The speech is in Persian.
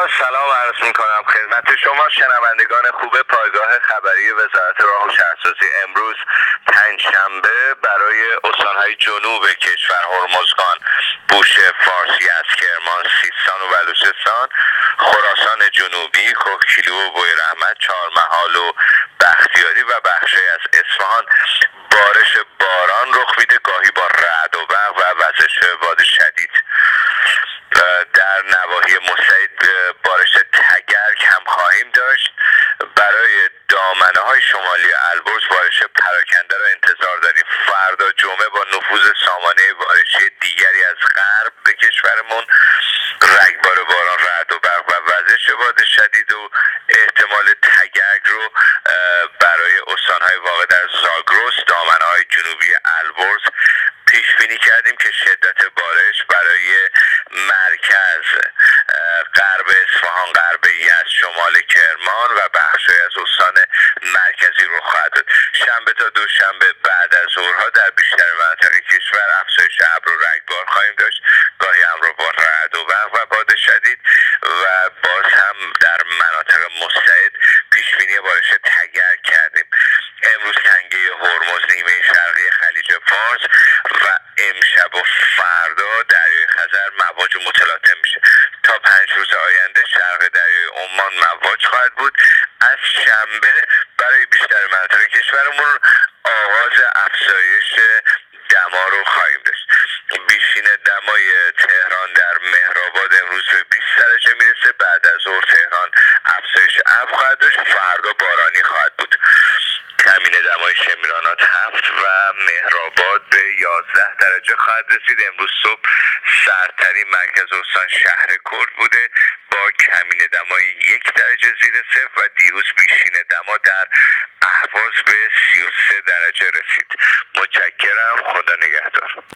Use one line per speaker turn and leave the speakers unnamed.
سلام عرض میکنم خدمت شما شنوندگان خوب پایگاه خبری وزارت راه و شهرسازی. امروز پنجشنبه برای استانهای جنوب کشور هرمزگان، بوشهر، فارس، یزد، کرمان، سیستان و بلوچستان، خراسان جنوبی، کوکیلو و بویراحمد، چهارمحال و بختیاری و بخشی از اصفهان بارش باران رخ میده، گاهی با رعد و برق و وزش باد شدید. در نواحی مستعد بارش تگرگ هم خواهیم داشت. برای دامنه های شمالی البرز بارش پراکنده را انتظار داریم. فردا جمعه با نفوذ سامانه بارشی دیگری از غرب به کشورمون، رگبار باران، رعد و برق و وزش باد شدید و احتمال تگرگ رو برای استانهای واقع در زاگرس، دامنه های جنوبی البرز پیش بینی کردیم که شدت بارش برای مرکز، غرب اصفهان، غرب یزد، شمال کرمان و بخشی از استان مرکزی رو خواهد داد. شنبه تا دوشنبه بعد از ظهرها در بیشتر مناطق کشور افزایش ابر و رگبار خواهیم داشت، گاهی همراه با رعد و برق و باد شدید و باز هم در مناطق مستعد پیش بینی بارش تگرگ کردیم. امروز تنگه هرمز، نیمه شرقی خلیج فارس و امشب و فردا دریای خزر مواج متلاطم میشه. تا 5 روز آینده شرق دریای عمان مواج خواهد بود. از شنبه برای بیشتر مناطق کشورمون آغاز افزایش دما رو خواهیم داشت. بیشین دمای تهران در مهرآباد امروز به 20 درجه میرسه. بعد از ظهر تهران افزایش ابر خواهد داشت. فردا بارانی خواهد بود. کمین دمای شمیرانات 7 و مهرآباد به 11 درجه خواهد رسید. امروز صبح سردترین مرکز استان شهرکرد بوده با کمین دمای 1 درجه زیر صفر و دیروز بیشین دما در اهواز به 33 درجه رسید. متشکرم. خدا نگهدار.